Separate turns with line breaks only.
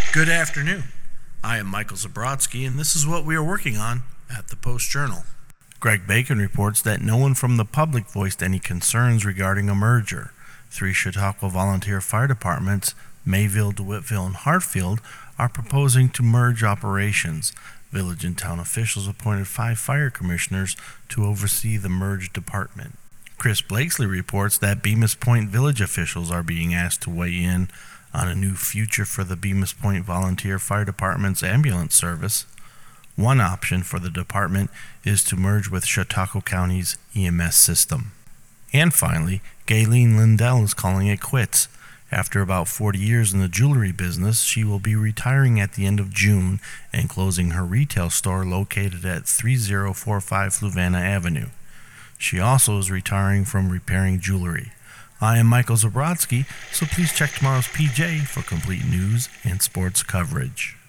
Good afternoon. I am Michael Zabrodsky, and this is what we are working on at the Post-Journal. Greg Bacon reports that no one from the public voiced any concerns regarding a merger. 3 Chautauqua volunteer fire departments, Mayville, DeWittville, and Hartfield, are proposing to merge operations. Village and town officials appointed 5 fire commissioners to oversee the merged department. Chris Blakesley reports that Bemis Point Village officials are being asked to weigh in on a new future for the Bemis Point Volunteer Fire Department's ambulance service. One option for the department is to merge with Chautauqua County's EMS system. And finally, Gayleen Lindell is calling it quits. After about 40 years in the jewelry business, she will be retiring at the end of June and closing her retail store located at 3045 Fluvanna Avenue. She also is retiring from repairing jewelry. I am Michael Zabrodsky, so please check tomorrow's PJ for complete news and sports coverage.